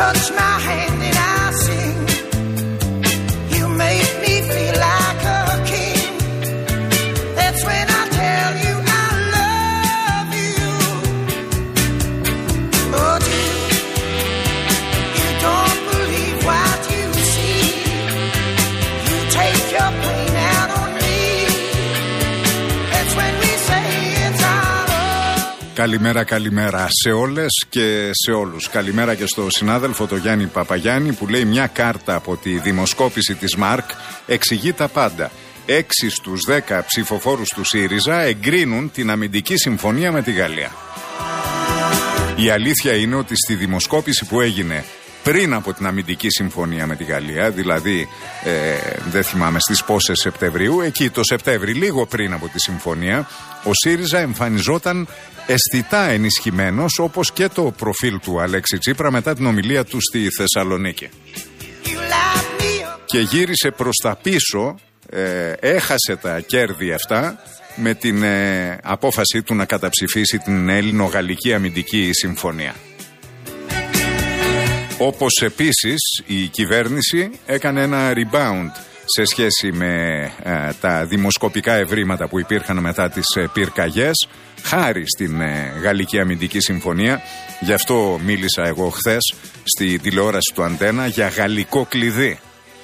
touch my hand and I sing. You make me feel like a king. That's when I tell you I love you. Oh, dear, you don't believe what you see. You take your pain out on me. That's when we say it's all over. Καλημέρα, καλημέρα σε όλες και σε όλους. Καλημέρα και στο συνάδελφο το Γιάννη Παπαγιάννη που λέει μια κάρτα από τη δημοσκόπηση της ΜΑΡΚ εξηγεί τα πάντα. 6 στους 10 ψηφοφόρους του ΣΥΡΙΖΑ εγκρίνουν την αμυντική συμφωνία με τη Γαλλία. Η αλήθεια είναι ότι στη δημοσκόπηση που έγινε πριν από την αμυντική συμφωνία με τη Γαλλία, δηλαδή δεν θυμάμαι στις πόσες Σεπτεμβρίου, εκεί το Σεπτέμβρη, λίγο πριν από τη συμφωνία, ο ΣΥΡΙΖΑ εμφανιζόταν αισθητά ενισχυμένος, όπως και το προφίλ του Αλέξη Τσίπρα μετά την ομιλία του στη Θεσσαλονίκη. Και γύρισε προς τα πίσω, έχασε τα κέρδη αυτά με την απόφαση του να καταψηφίσει την Έλληνο-Γαλλική αμυντική συμφωνία. Όπως επίσης η κυβέρνηση έκανε ένα rebound σε σχέση με τα δημοσκοπικά ευρήματα που υπήρχαν μετά τις πυρκαγιές, χάρη στην Γαλλική αμυντική συμφωνία. Γι' αυτό μίλησα εγώ χθες στη τηλεόραση του Αντένα για γαλλικό κλειδί.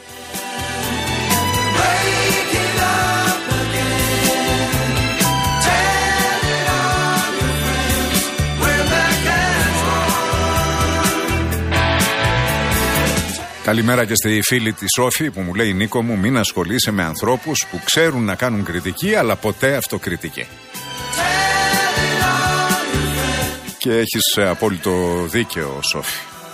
Καλημέρα και στη φίλη της Σόφη που μου λέει: Νίκο μου, μην ασχολείσαι με ανθρώπους που ξέρουν να κάνουν κριτική αλλά ποτέ αυτοκριτική. Και έχεις απόλυτο δίκαιο, Σόφη.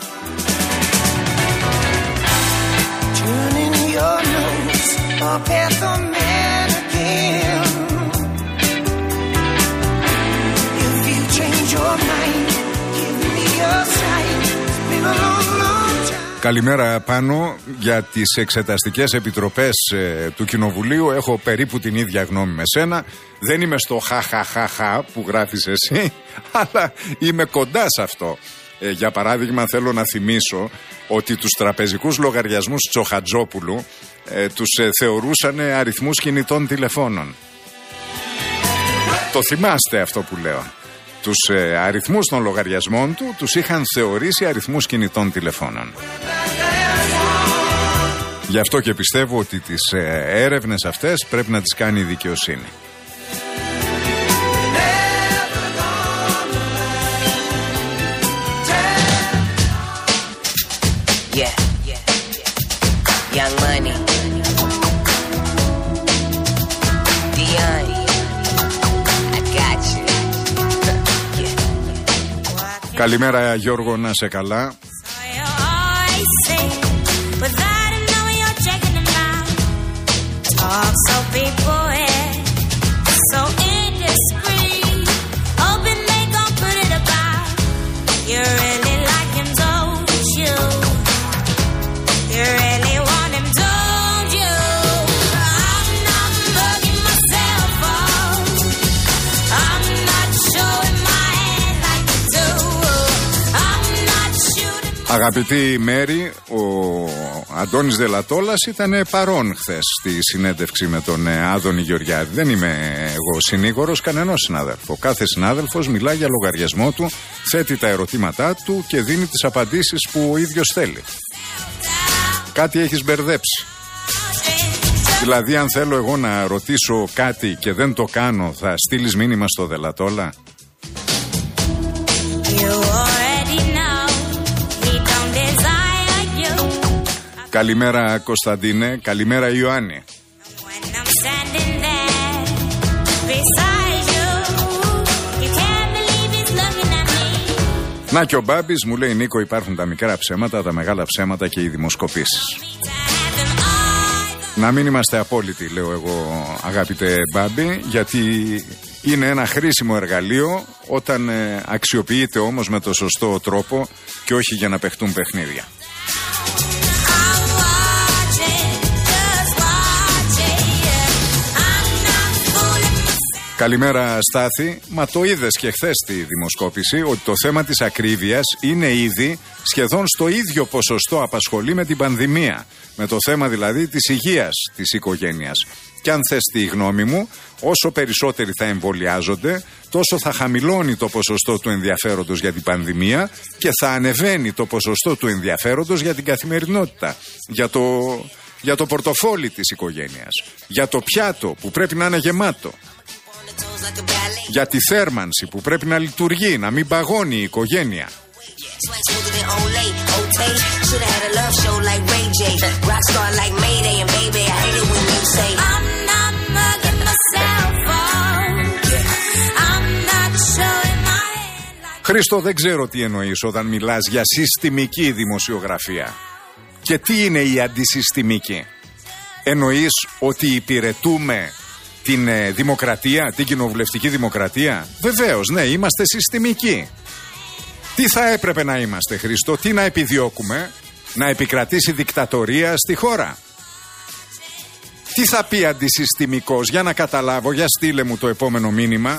Καλημέρα πάνω. Για τις εξεταστικές επιτροπές του Κοινοβουλίου έχω περίπου την ίδια γνώμη με σένα. Δεν είμαι στο χαχαχαχα που γράφεις εσύ, αλλά είμαι κοντά σε αυτό. Για παράδειγμα, θέλω να θυμίσω ότι τους τραπεζικούς λογαριασμούς Τσοχατζόπουλου τους θεωρούσαν αριθμούς κινητών τηλεφώνων. Το θυμάστε αυτό που λέω? Τους αριθμούς των λογαριασμών του τους είχαν θεωρήσει αριθμούς κινητών τηλεφώνων. Γι' αυτό και πιστεύω ότι τις έρευνες αυτές πρέπει να τις κάνει η δικαιοσύνη. Young Money. Dion. I got you. Καλημέρα Γιώργο, να σε καλά. Αγαπητή Μέρη, ο Αντώνης Δελατόλας ήταν παρόν χθες στη συνέντευξη με τον Άδωνη Γεωργιάδη. Δεν είμαι εγώ συνήγορος κανενός συνάδελφο. Κάθε συνάδελφος μιλά για λογαριασμό του, θέτει τα ερωτήματά του και δίνει τις απαντήσεις που ο ίδιος θέλει. Κάτι έχεις μπερδέψει. Δηλαδή, αν θέλω εγώ να ρωτήσω κάτι και δεν το κάνω, θα στείλεις μήνυμα στο Δελατόλα? Καλημέρα Κωνσταντίνε, καλημέρα Ιωάννη. Να και ο Μπάμπης μου λέει: Νίκο, υπάρχουν τα μικρά ψέματα, τα μεγάλα ψέματα και οι δημοσκοπήσεις. Να μην είμαστε απόλυτοι, λέω εγώ, αγαπητέ Μπάμπη, γιατί είναι ένα χρήσιμο εργαλείο όταν αξιοποιείται όμως με το σωστό τρόπο και όχι για να παιχτούν παιχνίδια. Καλημέρα Στάθη. Μα το είδες και χθες στη δημοσκόπηση ότι το θέμα της ακρίβειας είναι ήδη σχεδόν στο ίδιο ποσοστό απασχολεί με την πανδημία. Με το θέμα δηλαδή της υγείας της οικογένειας. Και αν θες τη γνώμη μου, όσο περισσότεροι θα εμβολιάζονται, τόσο θα χαμηλώνει το ποσοστό του ενδιαφέροντος για την πανδημία και θα ανεβαίνει το ποσοστό του ενδιαφέροντος για την καθημερινότητα. Για το πορτοφόλι της οικογένειας. Για το πιάτο που πρέπει να είναι γεμάτο. Για τη θέρμανση που πρέπει να λειτουργεί, να μην παγώνει η οικογένεια. Χρήστο, δεν ξέρω τι εννοείς όταν μιλάς για συστημική δημοσιογραφία. Και τι είναι η αντισυστημική? Εννοείς ότι υπηρετούμε την δημοκρατία, την κοινοβουλευτική δημοκρατία? Βεβαίως, ναι, είμαστε συστημικοί. Τι θα έπρεπε να είμαστε, Χρήστο? Τι να επιδιώκουμε? Να επικρατήσει δικτατορία στη χώρα? Τι θα πει αντισυστημικός? Για να καταλάβω, για στείλε μου το επόμενο μήνυμα.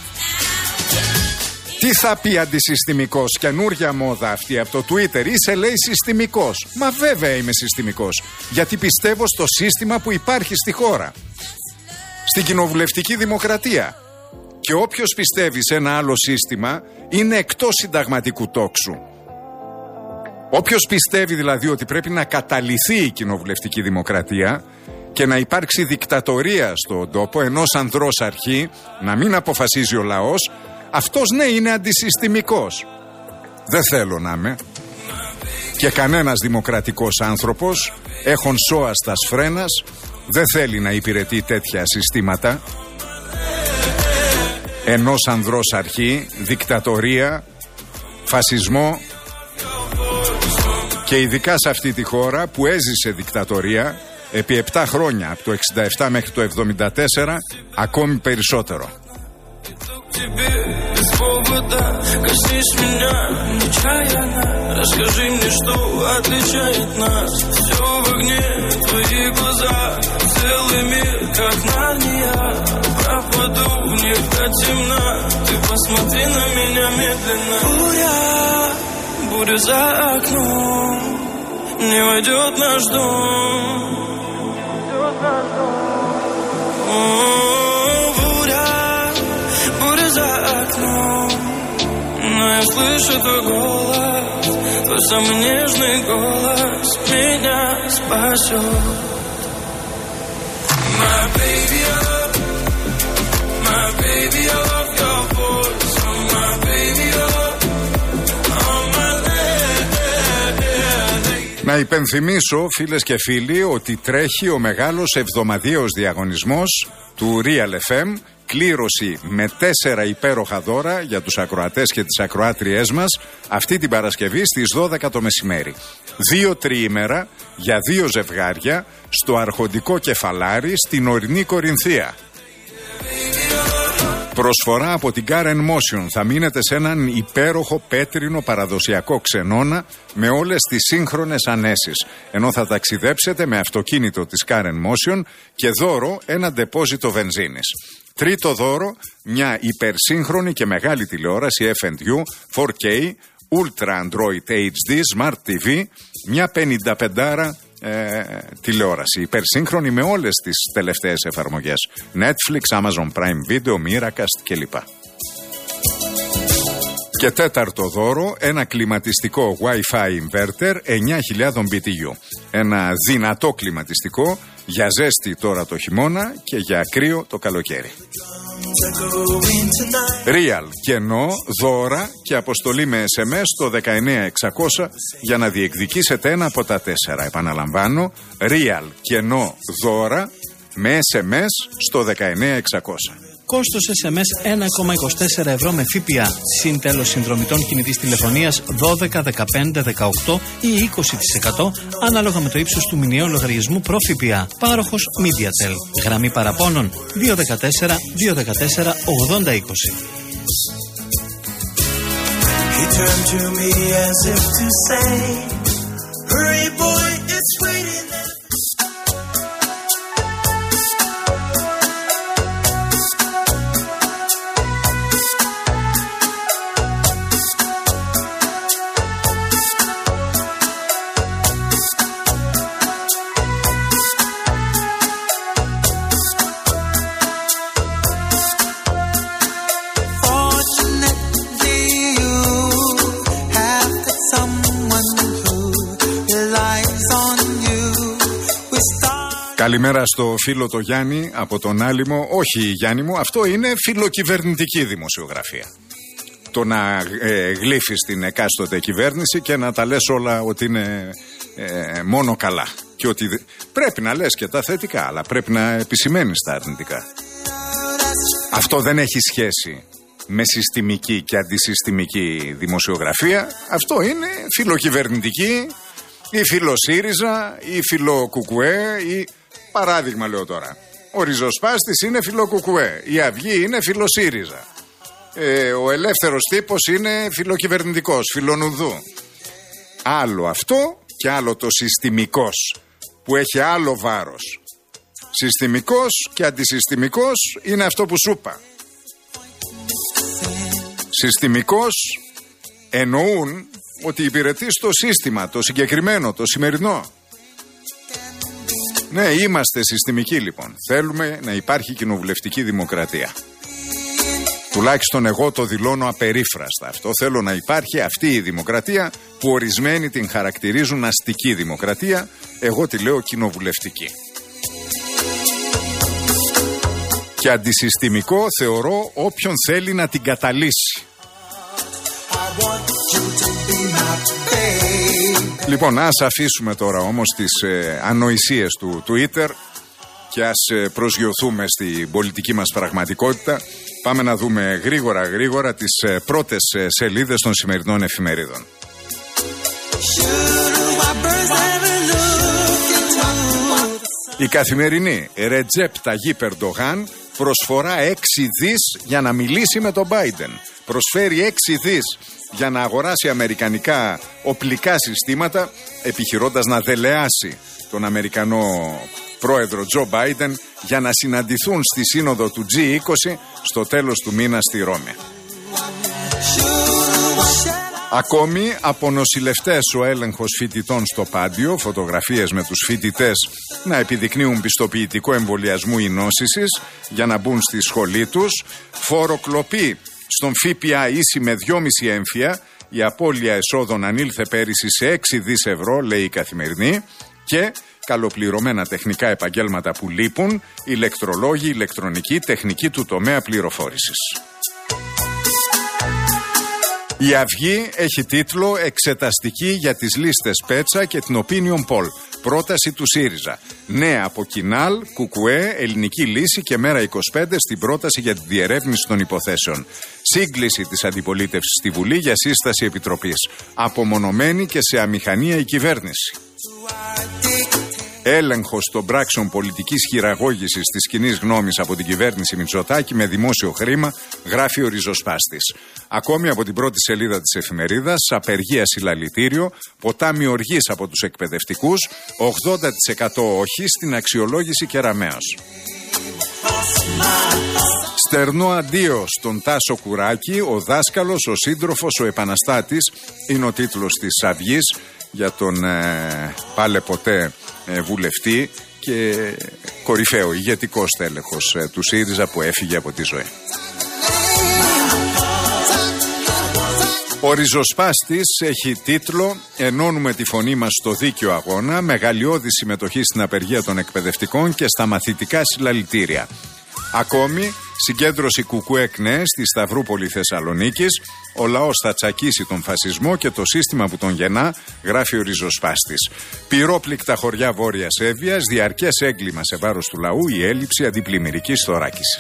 Τι θα πει αντισυστημικός? Καινούρια μόδα αυτή από το Twitter. Είσαι, λέει, συστημικός. Μα βέβαια είμαι συστημικός. Γιατί πιστεύω στο σύστημα που υπάρχει στη χώρα. Στην κοινοβουλευτική δημοκρατία. Και όποιος πιστεύει σε ένα άλλο σύστημα είναι εκτός συνταγματικού τόξου. Όποιος πιστεύει δηλαδή ότι πρέπει να καταλυθεί η κοινοβουλευτική δημοκρατία και να υπάρξει δικτατορία στον τόπο, ενός ανδρός αρχή, να μην αποφασίζει ο λαός, αυτός ναι είναι αντισυστημικός. Δεν θέλω να είμαι. Και κανένας δημοκρατικός άνθρωπος, έχων σώαστας φρένας, δεν θέλει να υπηρετεί τέτοια συστήματα. Ενός ανδρός αρχή, δικτατορία, φασισμό. Και ειδικά σε αυτή τη χώρα που έζησε δικτατορία επί 7 χρόνια, από το 67 μέχρι το 74, ακόμη περισσότερο. Коснись меня нечаянно, расскажи мне, что отличает нас. Все в огне, твои глаза, целый мир, как Нарния. Пропаду в них до темна, ты посмотри на меня медленно. Буря за окном, не войдет наш дом. Буря за окном. Но я слышу твой голос, твой самый нежный голос меня спасет. My baby, I love your voice. Oh, my baby, oh my lady. Να υπενθυμίσω, φίλες και φίλοι, ότι τρέχει ο μεγάλος εβδομαδιαίος διαγωνισμός του Real FM. Κλήρωση με 4 υπέροχα δώρα για τους ακροατές και τις ακροάτριές μας αυτή την Παρασκευή στις 12 το μεσημέρι. 2 τριήμερα για 2 ζευγάρια στο Αρχοντικό Κεφαλάρι στην ορεινή Κορινθία. Προσφορά από την Karen Motion. Θα μείνετε σε έναν υπέροχο πέτρινο παραδοσιακό ξενώνα με όλες τις σύγχρονες ανέσεις. Ενώ θα ταξιδέψετε με αυτοκίνητο της Karen Motion και δώρο ένα ντεπόζιτο βενζίνης. Τρίτο δώρο, μια υπερσύγχρονη και μεγάλη τηλεόραση F&U 4K, Ultra Android HD, Smart TV, μια 55 τηλεόραση υπερσύγχρονη με όλες τις τελευταίες εφαρμογές Netflix, Amazon Prime Video, Miracast κλπ. Και τέταρτο δώρο, ένα κλιματιστικό Wi-Fi inverter 9.000 BTU. Ένα δυνατό κλιματιστικό για ζέστη τώρα το χειμώνα και για κρύο το καλοκαίρι. Real, κενό, δώρα και αποστολή με SMS στο 19600 για να διεκδικήσετε ένα από τα 4. Επαναλαμβάνω, Real, κενό, δώρα με SMS στο 19600. Κόστος SMS 1,24 ευρώ με ΦΠΑ. Συν τέλος συνδρομητών κινητής τηλεφωνίας 12, 15, 18 ή 20% ανάλογα με το ύψος του μηνιαίου λογαριασμού προ ΦΠΑ. Πάροχος MediaTel. Γραμμή παραπώνων 214 214 8020. Καλημέρα στο φίλο το Γιάννη από τον Άλυμο. Όχι Γιάννη μου, αυτό είναι φιλοκυβερνητική δημοσιογραφία. Το να γλύφεις την εκάστοτε κυβέρνηση και να τα λες όλα ότι είναι μόνο καλά. Και ότι πρέπει να λες και τα θετικά, αλλά πρέπει να επισημαίνεις τα αρνητικά. Αυτό δεν έχει σχέση με συστημική και αντισυστημική δημοσιογραφία. Αυτό είναι φιλοκυβερνητική ή φιλοσύριζα ή φιλοκουκουέ ή... Παράδειγμα λέω τώρα, ο ριζοσπάστης είναι φιλοκουκουέ, η Αυγή είναι φιλοσύριζα, ο ελεύθερος τύπος είναι φιλοκυβερνητικός, φιλονουδού. Άλλο αυτό και άλλο το συστημικός που έχει άλλο βάρος. Συστημικός και αντισυστημικός είναι αυτό που σου είπα. Συστημικός εννοούν ότι υπηρετεί στο σύστημα, το συγκεκριμένο, το σημερινό. Ναι, είμαστε συστημικοί λοιπόν. Θέλουμε να υπάρχει κοινοβουλευτική δημοκρατία. Τουλάχιστον εγώ το δηλώνω απερίφραστα αυτό. Θέλω να υπάρχει αυτή η δημοκρατία που ορισμένοι την χαρακτηρίζουν αστική δημοκρατία. Εγώ τη λέω κοινοβουλευτική. Και αντισυστημικό θεωρώ όποιον θέλει να την καταλύσει. Λοιπόν, ας αφήσουμε τώρα όμως τις ανοησίες του Twitter και ας προσγειωθούμε στην πολιτική μας πραγματικότητα. Πάμε να δούμε γρήγορα τις πρώτες σελίδες των σημερινών εφημερίδων. Η Καθημερινή, Ρετζέπ Ταγίπ Ερντογάν προσφορά 6 δις για να μιλήσει με τον Biden. Προσφέρει 6 δις για να αγοράσει αμερικανικά οπλικά συστήματα, επιχειρώντας να δελεάσει τον Αμερικανό πρόεδρο Τζο Μπάιντεν για να συναντηθούν στη σύνοδο του G20 στο τέλος του μήνα στη Ρώμη. Ακόμη από νοσηλευτές ο έλεγχος φοιτητών στο Πάντιο, φωτογραφίες με τους φοιτητές να επιδεικνύουν πιστοποιητικό εμβολιασμού ή νόσησης για να μπουν στη σχολή τους, φοροκλοπή στον ΦΠΑ ίση με 2,5 έμφυα, η απώλεια εσόδων ανήλθε πέρυσι σε 6 δις ευρώ, λέει η Καθημερινή, και καλοπληρωμένα τεχνικά επαγγέλματα που λείπουν, ηλεκτρολόγοι, ηλεκτρονική, τεχνική του τομέα πληροφόρησης. Η Αυγή έχει τίτλο «Εξεταστική για τις λίστες Πέτσα και την Opinion Poll». Πρόταση του ΣΥΡΙΖΑ. Νέα από Κινάλ, Κουκουέ, Ελληνική Λύση και Μέρα 25 στην πρόταση για τη διερεύνηση των υποθέσεων. Σύγκληση της αντιπολίτευσης στη Βουλή για σύσταση επιτροπής. Απομονωμένη και σε αμηχανία η κυβέρνηση. Έλεγχος των πράξεων πολιτικής χειραγώγησης της κοινής γνώμης από την κυβέρνηση Μητσοτάκη με δημόσιο χρήμα, γράφει ο ριζοσπάστης. Ακόμη από την πρώτη σελίδα της εφημερίδας, απεργία συλλαλητήριο, ποτάμι οργής από τους εκπαιδευτικούς, 80% όχι στην αξιολόγηση Κεραμέως. Στερνό αντίο στον Τάσο Κουράκη, ο δάσκαλος, ο σύντροφος, ο επαναστάτης, είναι ο τίτλος της Αυγής για τον πάλε ποτέ βουλευτή και κορυφαίο ηγετικό στέλεχος του ΣΥΡΙΖΑ που έφυγε από τη ζωή. Ο ριζοσπάστης έχει τίτλο «Ενώνουμε τη φωνή μας στο δίκαιο αγώνα, μεγαλειώδη συμμετοχή στην απεργία των εκπαιδευτικών και στα μαθητικά συλλαλητήρια». Ακόμη, συγκέντρωση Κουκουέκνε στη Σταυρούπολη Θεσσαλονίκης, ο λαός θα τσακίσει τον φασισμό και το σύστημα που τον γεννά, γράφει ο ριζοσπάστης. Πυρόπληκτα χωριά Βόρειας Εύβοιας, διαρκές έγκλημα σε βάρος του λαού, η έλλειψη αντιπλημμυρικής θωράκισης.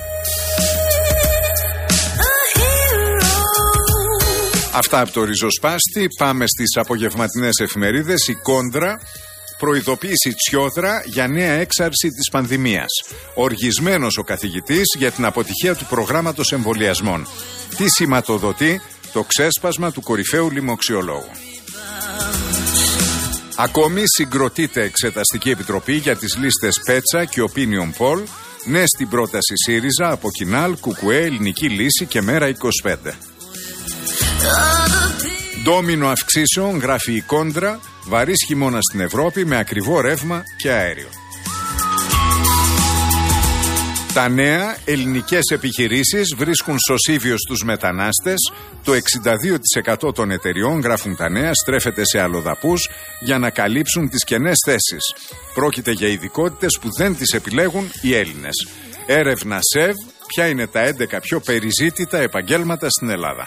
Αυτά από το ριζοσπάστη. Πάμε στις απογευματινές εφημερίδες. Η Κόντρα, προειδοποίηση Τσιόδρα για νέα έξαρση της πανδημίας. Οργισμένος ο καθηγητής για την αποτυχία του προγράμματος εμβολιασμών. Τι σηματοδοτεί το ξέσπασμα του κορυφαίου λοιμοξιολόγου. Ακόμη συγκροτείται εξεταστική επιτροπή για τις λίστες Πέτσα και Opinion Poll. Ναι στην πρόταση ΣΥΡΙΖΑ από Κινάλ, Κουκουέ, Ελληνική Λύση και Μέρα 25. Ντόμινο αυξήσεων, γράφει η Κόντρα, βαρύς χειμώνα στην Ευρώπη με ακριβό ρεύμα και αέριο. Τα νέα ελληνικές επιχειρήσεις βρίσκουν σωσίβιο στους μετανάστες. Το 62% των εταιριών, γράφουν τα νέα, στρέφεται σε αλλοδαπούς για να καλύψουν τις κενές θέσεις. Πρόκειται για ειδικότητες που δεν τις επιλέγουν οι Έλληνες. Έρευνα ΣΕΒ, ποια είναι τα 11 πιο περιζήτητα επαγγέλματα στην Ελλάδα.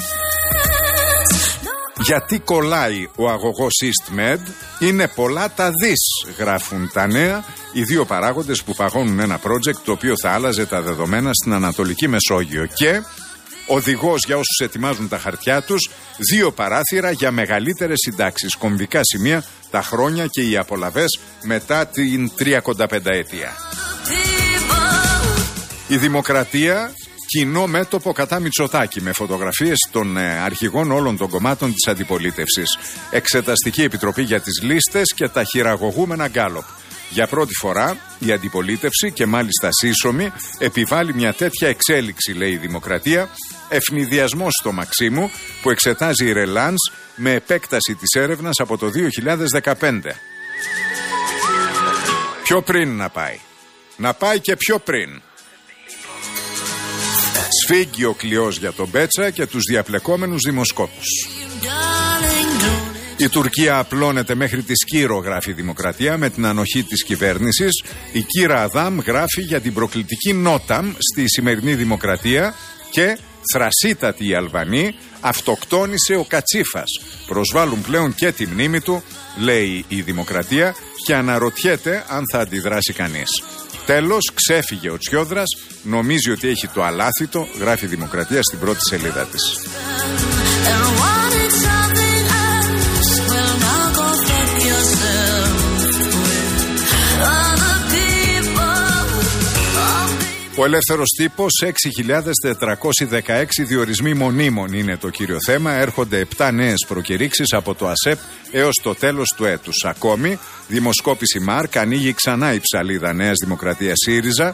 Γιατί κολλάει ο αγωγός EastMed? Είναι πολλά τα δις, γράφουν τα νέα. Οι δύο παράγοντες που παγώνουν ένα project το οποίο θα άλλαζε τα δεδομένα στην Ανατολική Μεσόγειο. Και οδηγός για όσους ετοιμάζουν τα χαρτιά τους, 2 παράθυρα για μεγαλύτερες συντάξεις. Κομβικά σημεία, τα χρόνια και οι απολαβές μετά την 35ετία. Η Δημοκρατία, κοινό μέτωπο κατά Μητσοτάκη, με φωτογραφίες των αρχηγών όλων των κομμάτων της αντιπολίτευσης. Εξεταστική επιτροπή για τις λίστες και τα χειραγωγούμενα γκάλοπ. Για πρώτη φορά η αντιπολίτευση, και μάλιστα σύσσωμη, επιβάλλει μια τέτοια εξέλιξη, λέει η Δημοκρατία. Ευνηδιασμός στο Μαξίμου που εξετάζει η Ρελάνς με επέκταση της έρευνας από το 2015. Πιο πριν να πάει. Να πάει και πιο πριν. Σφίγγει ο κλειός για τον Μπέτσα και τους διαπλεκόμενους δημοσκόπους. Η Τουρκία απλώνεται μέχρι τη Σκύρο, γράφει η Δημοκρατία, με την ανοχή της κυβέρνησης. Η Κύρα Αδάμ γράφει για την προκλητική Νόταμ στη σημερινή Δημοκρατία. Και θρασίτατη η Αλβανή, αυτοκτόνησε ο Κατσίφας. Προσβάλλουν πλέον και τη μνήμη του, λέει η Δημοκρατία, και αναρωτιέται αν θα αντιδράσει κανείς. Τέλος, ξέφυγε ο Τσιόδρας, νομίζει ότι έχει το αλάθητο, γράφει η Δημοκρατία στην πρώτη σελίδα της. Ο ελεύθερος τύπος, 6.416 διορισμοί μονίμων είναι το κύριο θέμα. Έρχονται 7 νέες προκηρύξεις από το ΑΣΕΠ έως το τέλος του έτους. Ακόμη, δημοσκόπηση ΜΑΡΚ, ανοίγει ξανά η ψαλίδα Νέας Δημοκρατίας ΣΥΡΙΖΑ,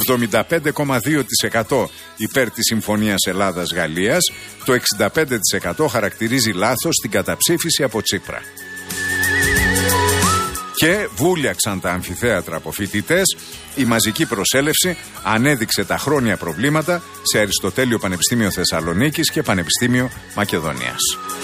75,2% υπέρ της Συμφωνίας Ελλάδας-Γαλλίας, το 65% χαρακτηρίζει λάθος την καταψήφιση από Τσίπρα. Και βούλιαξαν τα αμφιθέατρα από φοιτητές. Η μαζική προσέλευση ανέδειξε τα χρόνια προβλήματα σε Αριστοτέλειο Πανεπιστήμιο Θεσσαλονίκης και Πανεπιστήμιο Μακεδονίας.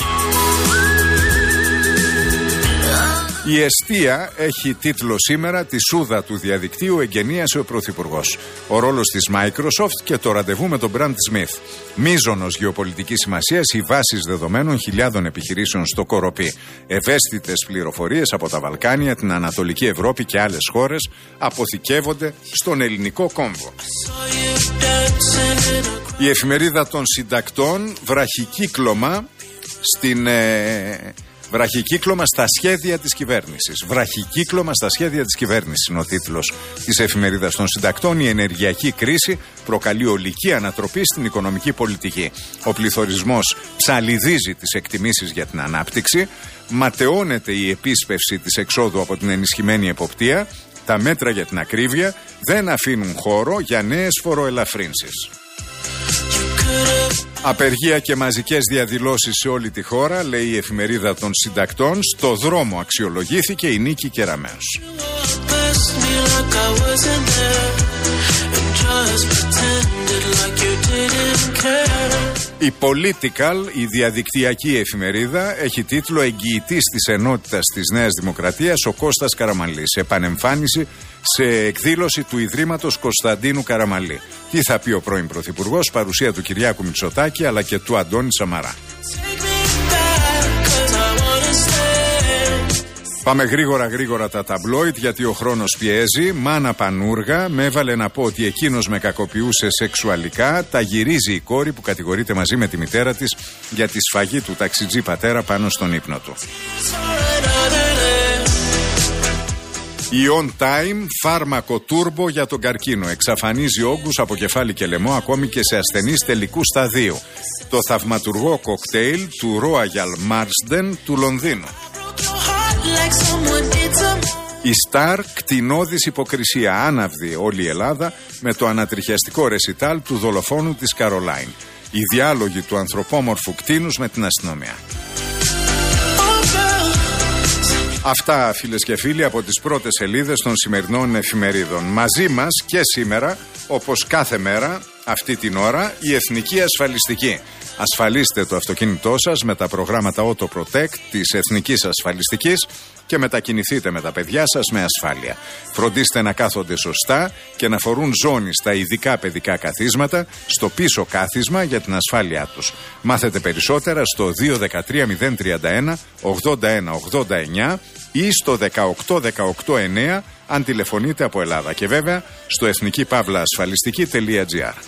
Η εστία έχει τίτλο σήμερα «Τη σούδα του διαδικτύου εγκαινίασε ο Πρωθυπουργός». Ο ρόλος της Microsoft και το ραντεβού με τον Brand Smith. Μίζωνος γεωπολιτικής σημασίας, οι βάσεις δεδομένων χιλιάδων επιχειρήσεων στο Κοροπή. Ευαίσθητες πληροφορίες από τα Βαλκάνια, την Ανατολική Ευρώπη και άλλες χώρες αποθηκεύονται στον ελληνικό κόμβο. Η εφημερίδα των συντακτών, βραχικύκλωμα βραχικύκλωμα στα σχέδια της κυβέρνησης. Βραχικύκλωμα στα σχέδια της κυβέρνησης είναι ο τίτλος της εφημερίδας των συντακτών. Η ενεργειακή κρίση προκαλεί ολική ανατροπή στην οικονομική πολιτική. Ο πληθωρισμός ψαλιδίζει τις εκτιμήσεις για την ανάπτυξη. Ματαιώνεται η επίσπευση της εξόδου από την ενισχυμένη εποπτεία. Τα μέτρα για την ακρίβεια δεν αφήνουν χώρο για νέες φοροελαφρύνσεις. Απεργία και μαζικές διαδηλώσεις σε όλη τη χώρα, λέει η εφημερίδα των συντακτών. Στο δρόμο αξιολογήθηκε η Νίκη Κεραμέως. Η Political, η διαδικτυακή εφημερίδα, έχει τίτλο «Εγγυητής της ενότητας της Νέας Δημοκρατίας ο Κώστας Καραμανλής». Επανεμφάνιση σε εκδήλωση του Ιδρύματος Κωνσταντίνου Καραμανλή. Τι θα πει ο πρώην Πρωθυπουργός, παρουσία του Κυριάκου Μητσοτάκη αλλά και του Αντώνη Σαμαρά. Πάμε γρήγορα τα ταμπλόιτ γιατί ο χρόνος πιέζει. Μάνα Πανούργα με έβαλε να πω ότι εκείνος με κακοποιούσε σεξουαλικά. Τα γυρίζει η κόρη που κατηγορείται μαζί με τη μητέρα της για τη σφαγή του ταξιτζή πατέρα πάνω στον ύπνο του. Η On Time, φάρμακο τούρμπο για τον καρκίνο. Εξαφανίζει όγκους από κεφάλι και λαιμό ακόμη και σε ασθενείς τελικού σταδίου. Το θαυματουργό κοκτέιλ του Royal Marsden του Λονδίνου. Η Σταρ, κτηνώδης υποκρισία, άναυδη όλη η Ελλάδα με το ανατριχιαστικό ρεσιτάλ του δολοφόνου της Καρολάιν. Οι διάλογοι του ανθρωπόμορφου κτήνους με την αστυνομία. Αυτά, φίλες και φίλοι, από τις πρώτες σελίδες των σημερινών εφημερίδων. Μαζί μας και σήμερα όπως κάθε μέρα, αυτή την ώρα, η Εθνική Ασφαλιστική. Ασφαλίστε το αυτοκίνητό σας με τα προγράμματα Auto Protect της Εθνικής Ασφαλιστικής και μετακινηθείτε με τα παιδιά σας με ασφάλεια. Φροντίστε να κάθονται σωστά και να φορούν ζώνη στα ειδικά παιδικά καθίσματα, στο πίσω κάθισμα για την ασφάλειά τους. Μάθετε περισσότερα στο 213 031 81 89 ή στο 18189 αν τηλεφωνείτε από Ελλάδα και βέβαια στο εθνική-ασφαλιστική.gr.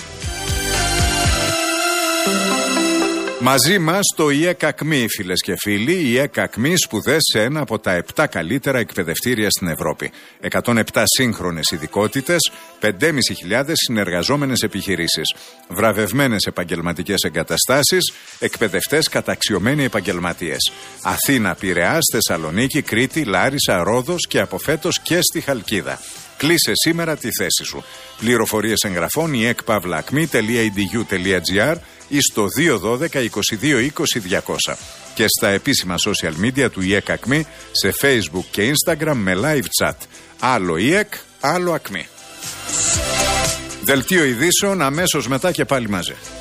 Μαζί μας το ΙΕΚΑΚΜΗ, φίλες και φίλοι. Η ΙΕΚΑΚΜΗ σπουδές σε ένα από τα 7 καλύτερα εκπαιδευτήρια στην Ευρώπη. 107 σύγχρονες ειδικότητες, 5.500 συνεργαζόμενες επιχειρήσεις, βραβευμένες επαγγελματικές εγκαταστάσεις, εκπαιδευτές καταξιωμένοι επαγγελματίες. Αθήνα, Πειραιάς, Θεσσαλονίκη, Κρήτη, Λάρισα, Ρόδος και από φέτος και στη Χαλκίδα. Κλείσε σήμερα τη θέση σου. Πληροφορίες εγγραφών iekpavlaakmi.edu.gr ή στο 212 22 20 200 και στα επίσημα social media του ΙΕΚΑΚΜΗ σε Facebook και Instagram με live chat. Άλλο ΙΕΚ, άλλο ΑΚΜΗ. Δελτίο ειδήσεων αμέσως μετά και πάλι μαζί.